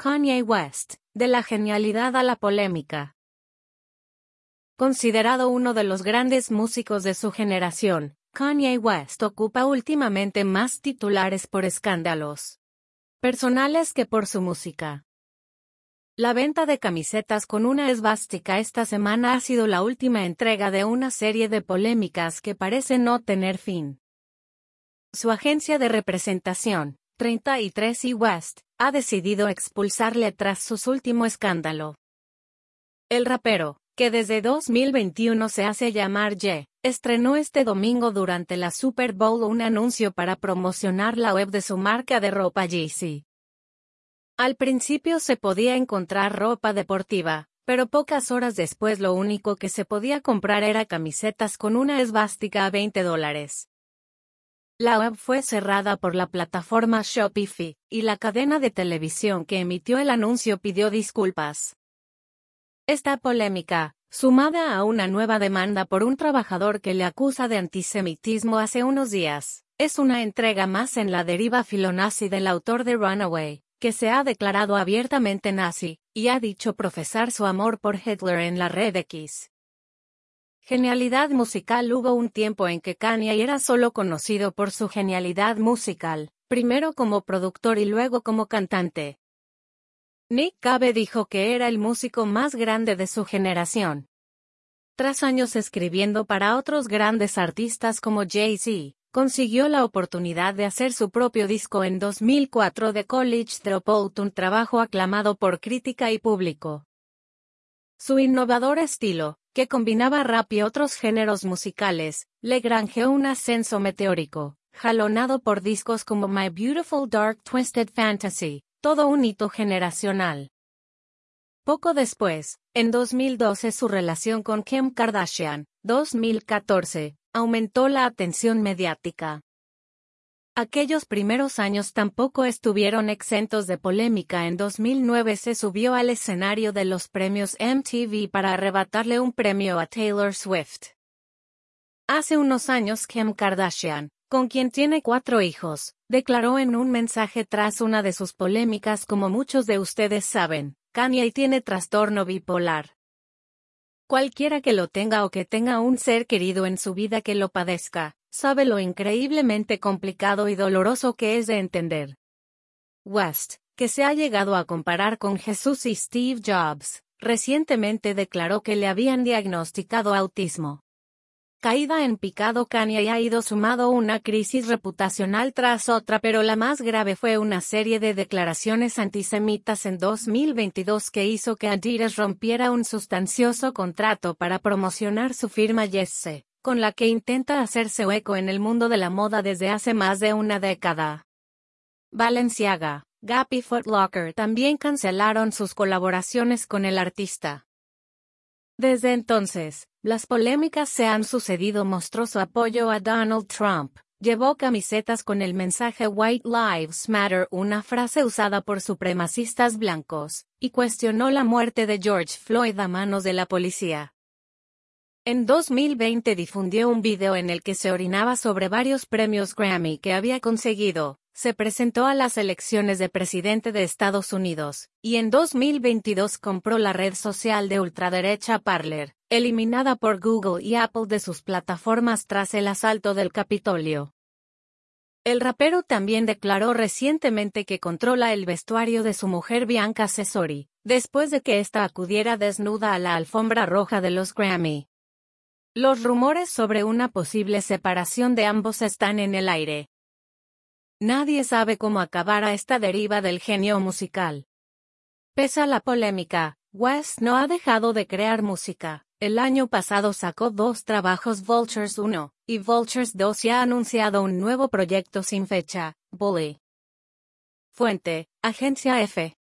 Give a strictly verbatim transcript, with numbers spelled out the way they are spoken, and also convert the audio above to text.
Kanye West, de la genialidad a la polémica. Considerado uno de los grandes músicos de su generación, Kanye West ocupa últimamente más titulares por escándalos personales que por su música. La venta de camisetas con una esvástica esta semana ha sido la última entrega de una serie de polémicas que parecen no tener fin. Su agencia de representación, treinta y tres y West, ha decidido expulsarle tras su último escándalo. El rapero, que desde dos mil veintiuno se hace llamar Ye, estrenó este domingo durante la Super Bowl un anuncio para promocionar la web de su marca de ropa Yeezy. Al principio se podía encontrar ropa deportiva, pero pocas horas después lo único que se podía comprar era camisetas con una esvástica a veinte dólares. La web fue cerrada por la plataforma Shopify, y la cadena de televisión que emitió el anuncio pidió disculpas. Esta polémica, sumada a una nueva demanda por un trabajador que le acusa de antisemitismo hace unos días, es una entrega más en la deriva filonazi del autor de Runaway, que se ha declarado abiertamente nazi, y ha dicho profesar su amor por Hitler en la red X. Genialidad musical. Hubo un tiempo en que Kanye era solo conocido por su genialidad musical, primero como productor y luego como cantante. Nick Cave dijo que era el músico más grande de su generación. Tras años escribiendo para otros grandes artistas como Jay-Z, consiguió la oportunidad de hacer su propio disco en dos mil cuatro de College Dropout, un trabajo aclamado por crítica y público. Su innovador estilo, que combinaba rap y otros géneros musicales, le granjeó un ascenso meteórico, jalonado por discos como My Beautiful Dark Twisted Fantasy, todo un hito generacional. Poco después, en dos mil doce su relación con Kim Kardashian, dos mil catorce, aumentó la atención mediática. Aquellos primeros años tampoco estuvieron exentos de polémica. En dos mil nueve se subió al escenario de los premios M T V para arrebatarle un premio a Taylor Swift. Hace unos años Kim Kardashian, con quien tiene cuatro hijos, declaró en un mensaje tras una de sus polémicas: como muchos de ustedes saben, Kanye tiene trastorno bipolar. Cualquiera que lo tenga o que tenga un ser querido en su vida que lo padezca, sabe lo increíblemente complicado y doloroso que es de entender. West, que se ha llegado a comparar con Jesús y Steve Jobs, recientemente declaró que le habían diagnosticado autismo. Caída en picado, Kanye ha ido sumado una crisis reputacional tras otra, pero la más grave fue una serie de declaraciones antisemitas en dos mil veintidós que hizo que Adidas rompiera un sustancioso contrato para promocionar su firma Yeezy, con la que intenta hacerse eco en el mundo de la moda desde hace más de una década. Balenciaga, Gap y Foot Locker también cancelaron sus colaboraciones con el artista. Desde entonces, las polémicas se han sucedido. Mostró su apoyo a Donald Trump, llevó camisetas con el mensaje White Lives Matter, una frase usada por supremacistas blancos, y cuestionó la muerte de George Floyd a manos de la policía. En dos mil veinte difundió un video en el que se orinaba sobre varios premios Grammy que había conseguido. Se presentó a las elecciones de presidente de Estados Unidos, y en dos mil veintidós compró la red social de ultraderecha Parler, eliminada por Google y Apple de sus plataformas tras el asalto del Capitolio. El rapero también declaró recientemente que controla el vestuario de su mujer Bianca Cesori, después de que ésta acudiera desnuda a la alfombra roja de los Grammy. Los rumores sobre una posible separación de ambos están en el aire. Nadie sabe cómo acabará esta deriva del genio musical. Pese a la polémica, West no ha dejado de crear música. El año pasado sacó dos trabajos, Vultures uno y Vultures dos, y ha anunciado un nuevo proyecto sin fecha, Bully. Fuente, Agencia F.